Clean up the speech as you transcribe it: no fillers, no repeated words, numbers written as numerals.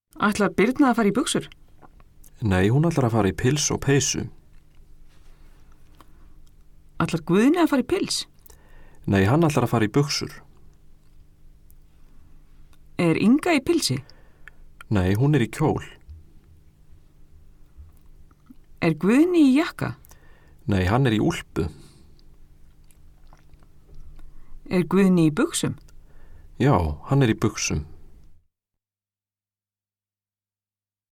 Ætlar Birna að fara í buxur? Nei, hún ætlar að fara í pils og peysu. Ætlar Guðni að fara í pils? Nei, hann ætlar að fara í buxur. Er Inga í pilsi? Nei, hún í kjól. Er Guðni í jakka? Nei, hann í úlpu. Er Guðni í buxum? Já, hann í buxum.